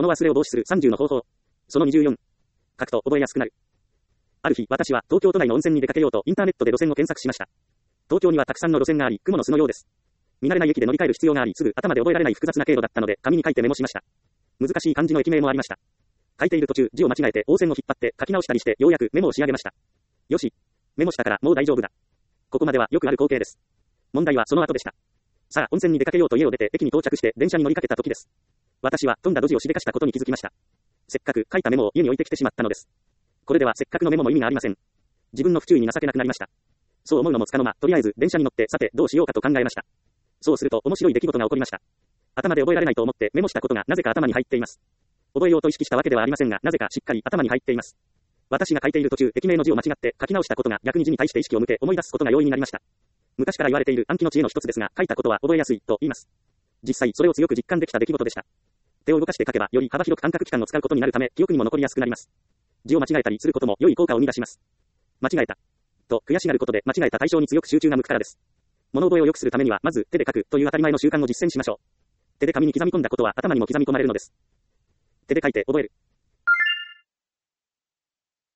物忘れを防止する30の方法。その24。書くと覚えやすくなる。ある日、私は東京都内の温泉に出かけようとインターネットで路線を検索しました。東京にはたくさんの路線があり、雲の巣のようです。見慣れない駅で乗り換える必要があり、すぐ頭で覚えられない複雑な経路だったので、紙に書いてメモしました。難しい漢字の駅名もありました。書いている途中、字を間違えて、横線を引っ張って書き直したりして、ようやくメモを仕上げました。よし。メモしたからもう大丈夫だ。ここまではよくある光景です。問題はその後でした。さあ、温泉に出かけようと家を出て、駅に到着して電車に乗りかけた時です。私は飛んだドジをしでかしたことに気づきました。せっかく書いたメモを家に置いてきてしまったのです。これではせっかくのメモも意味がありません。自分の不注意に情けなくなりました。そう思うのもつかの間、とりあえず電車に乗って、さてどうしようかと考えました。そうすると面白い出来事が起こりました。頭で覚えられないと思ってメモしたことがなぜか頭に入っています。覚えようと意識したわけではありませんが、なぜかしっかり頭に入っています。私が書いている途中、駅名の字を間違って書き直したことが逆に字に対して意識を向け思い出すことが容易になりました。昔から言われている暗記の知恵の一つですが、書いたことは覚えやすいと言います。実際それを強く実感できた出来事でした。手を動かして書けばより幅広く感覚器官を使うことになるため、記憶にも残りやすくなります。字を間違えたりすることも良い効果を生み出します。間違えたと悔しがることで間違えた対象に強く集中が向くからです。物覚えを良くするためにはまず手で書くという当たり前の習慣を実践しましょう。手で紙に刻み込んだことは頭にも刻み込まれるのです。手で書いて覚える。